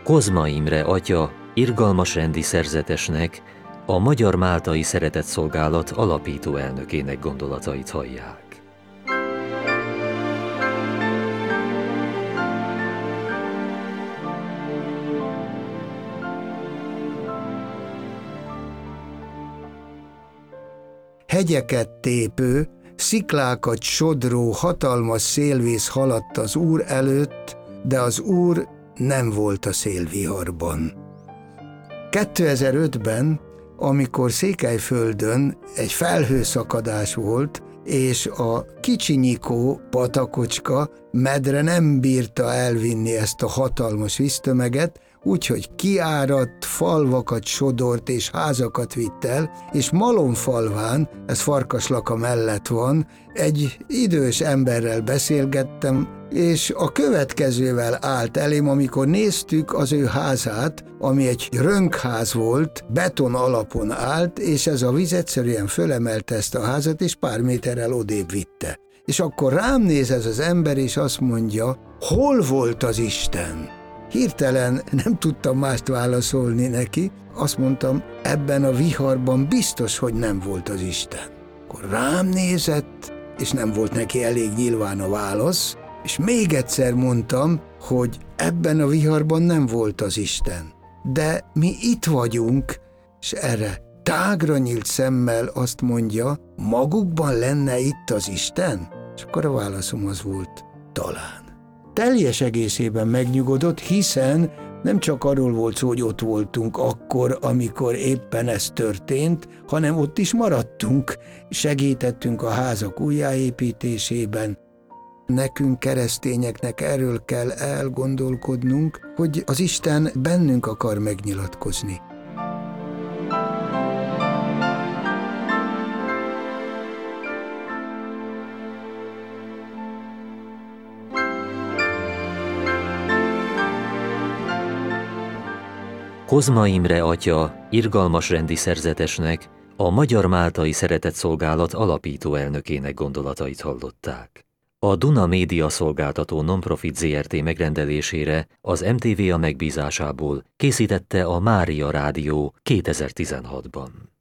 Kozma Imre atya irgalmas rendi szerzetesnek, a Magyar-Máltai Szeretetszolgálat alapító elnökének gondolatait hallják. Hegyeket tépő, sziklákat sodró hatalmas szélvész haladt az Úr előtt, de az Úr nem volt a szélviharban. 2005-ben, amikor Székelyföldön egy felhőszakadás volt, és a Kicsinyikó patakocska medre nem bírta elvinni ezt a hatalmas víztömeget, úgyhogy kiáradt, falvakat sodort és házakat vitt el, és Malomfalván, ez Farkaslaka mellett van, egy idős emberrel beszélgettem, és a következővel állt elém, amikor néztük az ő házát, ami egy rönkház volt, beton alapon állt, és ez a víz egyszerűen fölemelte ezt a házat, és pár méterrel odébb vitte. És akkor rám néz ez az ember, és azt mondja, hol volt az Isten? Hirtelen nem tudtam mást válaszolni neki, azt mondtam, ebben a viharban biztos, hogy nem volt az Isten. Akkor rám nézett, és nem volt neki elég nyilván a válasz, és még egyszer mondtam, hogy ebben a viharban nem volt az Isten. De mi itt vagyunk, és erre tágra nyílt szemmel azt mondja, magukban lenne itt az Isten? És akkor a válaszom az volt, talán. Teljes egészében megnyugodott, hiszen nem csak arról volt szó, hogy ott voltunk akkor, amikor éppen ez történt, hanem ott is maradtunk, segítettünk a házak újjáépítésében. Nekünk, keresztényeknek erről kell elgondolkodnunk, hogy az Isten bennünk akar megnyilatkozni. Kozma Imre atya irgalmas rendi szerzetesnek, a Magyar-Máltai Szeretetszolgálat alapító elnökének gondolatait hallották. A Duna Média Szolgáltató Nonprofit Zrt. Megrendelésére az MTV a megbízásából készítette a Mária Rádió 2016-ban.